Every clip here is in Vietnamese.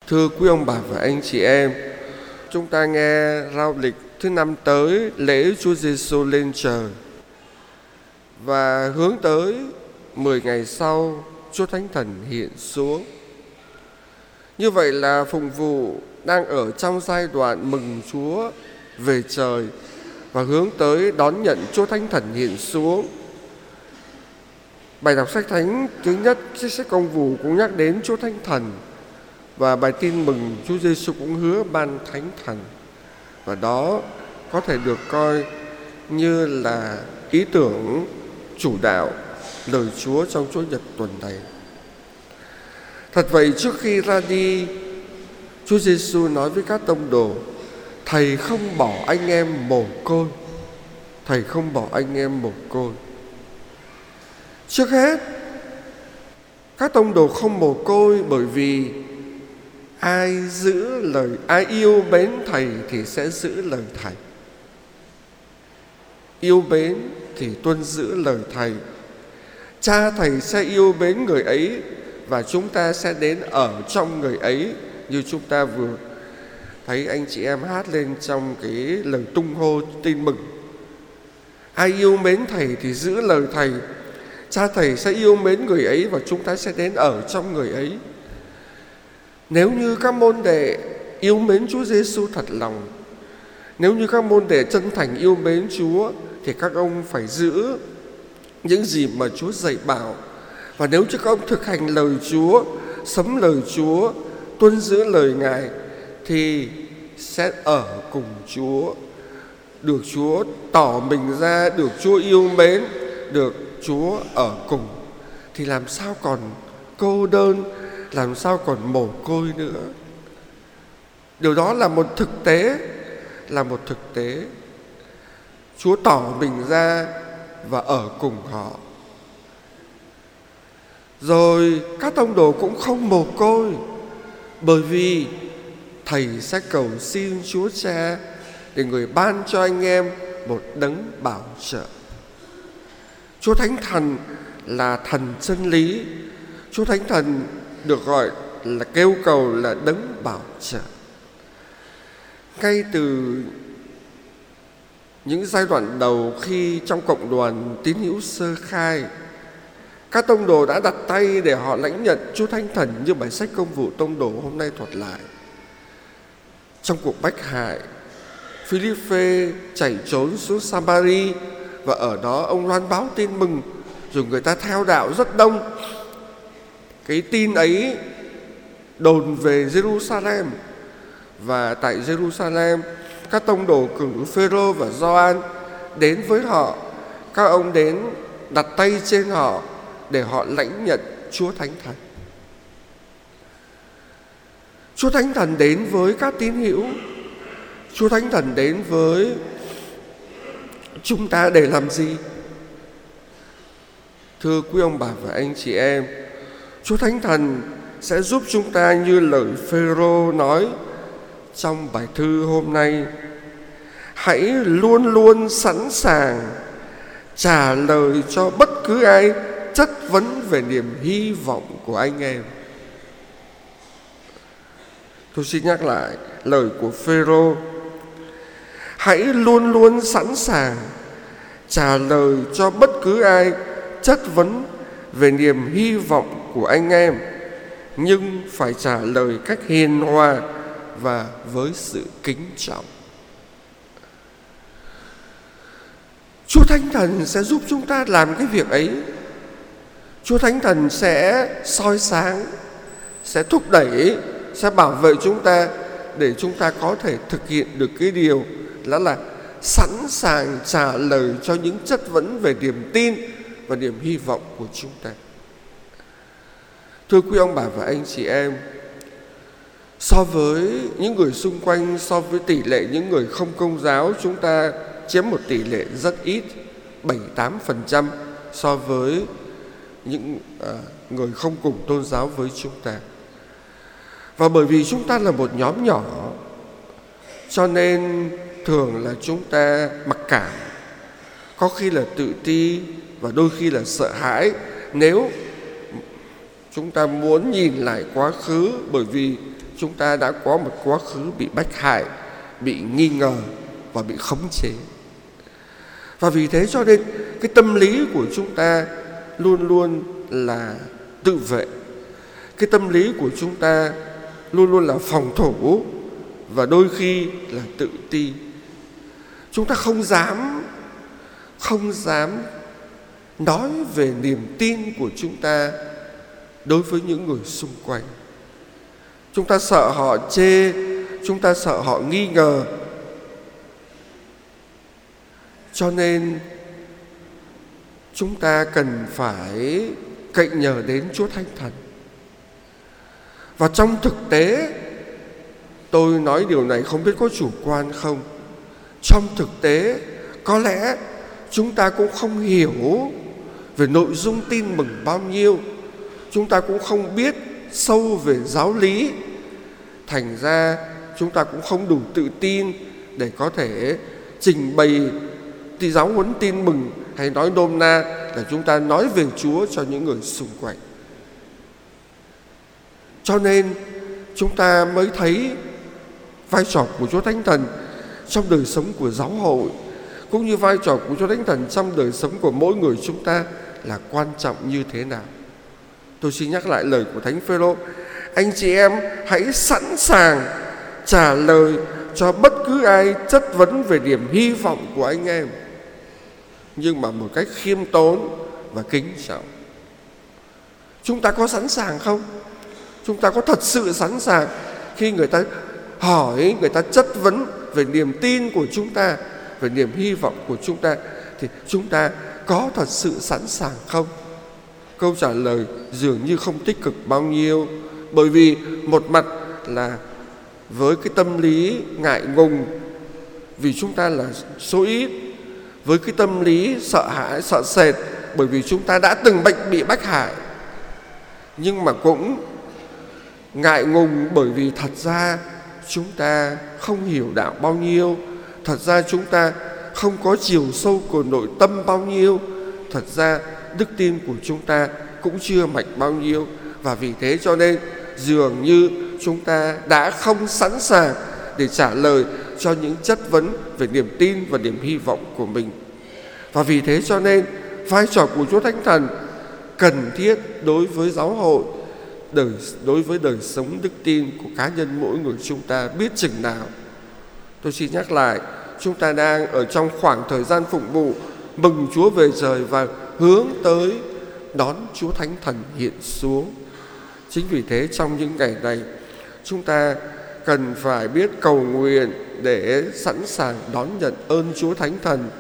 Thưa quý ông bà và anh chị em, chúng ta nghe rao lịch thứ năm tới lễ Chúa Giêsu lên trời và hướng tới 10 ngày sau Chúa Thánh Thần hiện xuống. Như vậy là phụng vụ đang ở trong giai đoạn mừng Chúa về trời và hướng tới đón nhận Chúa Thánh Thần hiện xuống. Bài đọc sách thánh thứ nhất, trích sách Công vụ cũng nhắc đến Chúa Thánh Thần, và bài tin mừng Chúa Giêsu cũng hứa ban Thánh Thần. Và đó có thể được coi như là ý tưởng chủ đạo lời Chúa trong Chúa Nhật tuần này. Thật vậy, trước khi ra đi, Chúa Giêsu nói với các tông đồ: Thầy không bỏ anh em mồ côi. Thầy không bỏ anh em mồ côi. Trước hết, các tông đồ không mồ côi bởi vì ai yêu mến Thầy thì sẽ giữ lời Thầy. Yêu mến thì tuân giữ lời Thầy. Cha Thầy sẽ yêu mến người ấy và chúng ta sẽ đến ở trong người ấy, như chúng ta vừa thấy anh chị em hát lên trong cái lời tung hô tin mừng. Ai yêu mến Thầy thì giữ lời Thầy. Cha Thầy sẽ yêu mến người ấy và chúng ta sẽ đến ở trong người ấy. Nếu như các môn đệ yêu mến Chúa Giêsu thật lòng, nếu như các môn đệ chân thành yêu mến Chúa, thì các ông phải giữ những gì mà Chúa dạy bảo. Và nếu như các ông thực hành lời Chúa, sống lời Chúa, tuân giữ lời Ngài, thì sẽ ở cùng Chúa, được Chúa tỏ mình ra, được Chúa yêu mến, được Chúa ở cùng. Thì làm sao còn cô đơn, làm sao còn mồ côi nữa. Điều đó là một thực tế, Chúa tỏ mình ra và ở cùng họ. Rồi các tông đồ cũng không mồ côi, bởi vì Thầy sẽ cầu xin Chúa Cha để Người ban cho anh em một đấng bảo trợ. Chúa Thánh Thần là thần chân lý. Chúa Thánh Thần được gọi là kêu cầu là đấng bảo trợ. Ngay từ những giai đoạn đầu, khi trong cộng đoàn tín hữu sơ khai, các tông đồ đã đặt tay để họ lãnh nhận Chúa Thánh Thần như bài sách Công vụ tông đồ hôm nay thuật lại. Trong cuộc bách hại, Philippe chạy trốn xuống Samari và ở đó ông loan báo tin mừng, rồi người ta theo đạo rất đông. Cái tin ấy đồn về Jerusalem, và tại Jerusalem các tông đồ cử Phêrô và Gioan đến với họ. Các ông đến đặt tay trên họ để họ lãnh nhận Chúa Thánh Thần. Chúa Thánh Thần đến với các tín hữu, Chúa Thánh Thần đến với chúng ta để làm gì? Thưa quý ông bà và anh chị em, Chúa Thánh Thần sẽ giúp chúng ta như lời Phêrô nói trong bài thư hôm nay: hãy luôn luôn sẵn sàng trả lời cho bất cứ ai chất vấn về niềm hy vọng của anh em. Tôi xin nhắc lại lời của Phêrô: hãy luôn luôn sẵn sàng trả lời cho bất cứ ai chất vấn về niềm hy vọng của anh em, nhưng phải trả lời cách hiền hòa và với sự kính trọng. Chúa Thánh Thần sẽ giúp chúng ta làm cái việc ấy. Chúa Thánh Thần sẽ soi sáng, sẽ thúc đẩy, sẽ bảo vệ chúng ta để chúng ta có thể thực hiện được cái điều đó là sẵn sàng trả lời cho những chất vấn về niềm tin và niềm hy vọng của chúng ta. Thưa quý ông bà và anh chị em, so với những người xung quanh, so với tỷ lệ những người không công giáo, chúng ta chiếm một tỷ lệ rất ít, 7-8% so với những người không cùng tôn giáo với chúng ta. Và bởi vì chúng ta là một nhóm nhỏ, cho nên thường là chúng ta mặc cảm, có khi là tự ti và đôi khi là sợ hãi nếu chúng ta muốn nhìn lại quá khứ, bởi vì chúng ta đã có một quá khứ bị bách hại, bị nghi ngờ và bị khống chế. Và vì thế cho nên cái tâm lý của chúng ta luôn luôn là tự vệ. Cái tâm lý của chúng ta luôn luôn là phòng thủ và đôi khi là tự ti. Chúng ta không dám nói về niềm tin của chúng ta đối với những người xung quanh. Chúng ta sợ họ chê, chúng ta sợ họ nghi ngờ. Cho nên chúng ta cần phải cậy nhờ đến Chúa Thánh Thần. Và trong thực tế, tôi nói điều này không biết có chủ quan không. Trong thực tế, có lẽ chúng ta cũng không hiểu về nội dung tin mừng bao nhiêu. Chúng ta cũng không biết sâu về giáo lý. Thành ra chúng ta cũng không đủ tự tin để có thể trình bày giáo huấn tin mừng, hay nói nôm na là chúng ta nói về Chúa cho những người xung quanh. Cho nên chúng ta mới thấy vai trò của Chúa Thánh Thần trong đời sống của giáo hội, cũng như vai trò của Chúa Thánh Thần trong đời sống của mỗi người chúng ta là quan trọng như thế nào. Tôi xin nhắc lại lời của Thánh Phêrô: anh chị em hãy sẵn sàng trả lời cho bất cứ ai chất vấn về điểm hy vọng của anh em, nhưng mà một cách khiêm tốn và kính trọng. Chúng ta có sẵn sàng không? Chúng ta có thật sự sẵn sàng khi người ta hỏi, người ta chất vấn về niềm tin của chúng ta, về niềm hy vọng của chúng ta, thì chúng ta có thật sự sẵn sàng không? Câu trả lời dường như không tích cực bao nhiêu. Bởi vì một mặt là với cái tâm lý ngại ngùng vì chúng ta là số ít, với cái tâm lý sợ hãi, sợ sệt bởi vì chúng ta đã từng bị bách hại, nhưng mà cũng ngại ngùng bởi vì thật ra chúng ta không hiểu đạo bao nhiêu, thật ra chúng ta không có chiều sâu của nội tâm bao nhiêu, thật ra đức tin của chúng ta cũng chưa mạnh bao nhiêu. Và vì thế cho nên dường như chúng ta đã không sẵn sàng để trả lời cho những chất vấn về niềm tin và niềm hy vọng của mình. Và vì thế cho nên vai trò của Chúa Thánh Thần cần thiết đối với giáo hội, đối với đời sống đức tin của cá nhân mỗi người chúng ta biết chừng nào. Tôi xin nhắc lại, chúng ta đang ở trong khoảng thời gian phụng vụ mừng Chúa về trời và hướng tới đón Chúa Thánh Thần hiện xuống. Chính vì thế trong những ngày này, chúng ta cần phải biết cầu nguyện để sẵn sàng đón nhận ơn Chúa Thánh Thần.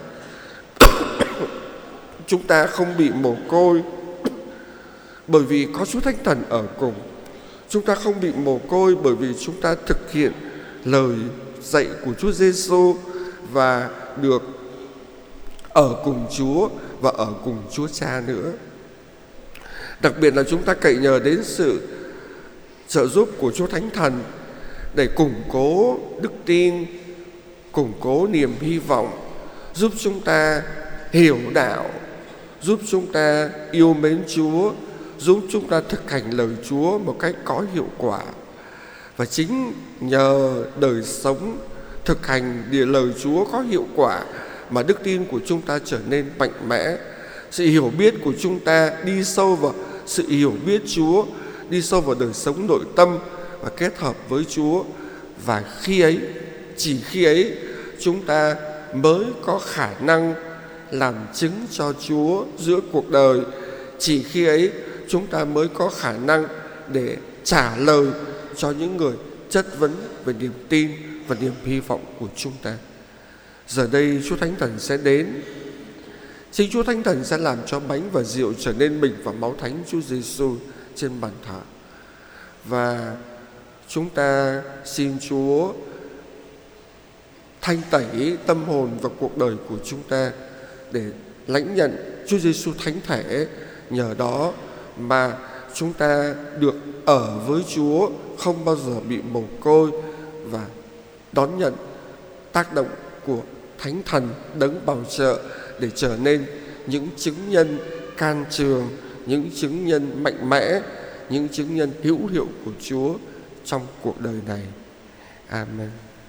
Chúng ta không bị mồ côi bởi vì có Chúa Thánh Thần ở cùng. Chúng ta không bị mồ côi bởi vì chúng ta thực hiện lời dạy của Chúa Giêsu và được ở cùng Chúa và ở cùng Chúa Cha nữa. Đặc biệt là chúng ta cậy nhờ đến sự trợ giúp của Chúa Thánh Thần để củng cố đức tin, củng cố niềm hy vọng, giúp chúng ta hiểu đạo, giúp chúng ta yêu mến Chúa, giúp chúng ta thực hành lời Chúa một cách có hiệu quả. Và chính nhờ đời sống thực hành lời Chúa có hiệu quả mà đức tin của chúng ta trở nên mạnh mẽ. Sự hiểu biết của chúng ta đi sâu vào sự hiểu biết Chúa, đi sâu vào đời sống nội tâm và kết hợp với Chúa. Và khi ấy, chỉ khi ấy, chúng ta mới có khả năng làm chứng cho Chúa giữa cuộc đời. Chỉ khi ấy, chúng ta mới có khả năng để trả lời cho những người chất vấn về niềm tin và niềm hy vọng của chúng ta. Giờ đây Chúa Thánh Thần sẽ đến. Chính Chúa Thánh Thần sẽ làm cho bánh và rượu trở nên mình và máu Thánh Chúa Giêsu trên bàn thờ. Và chúng ta xin Chúa thanh tẩy tâm hồn và cuộc đời của chúng ta để lãnh nhận Chúa Giêsu thánh thể. Nhờ đó mà chúng ta được ở với Chúa, không bao giờ bị mồ côi và đón nhận tác động của Thánh Thần đấng bảo trợ để trở nên những chứng nhân can trường, những chứng nhân mạnh mẽ, những chứng nhân hữu hiệu của Chúa trong cuộc đời này. Amen.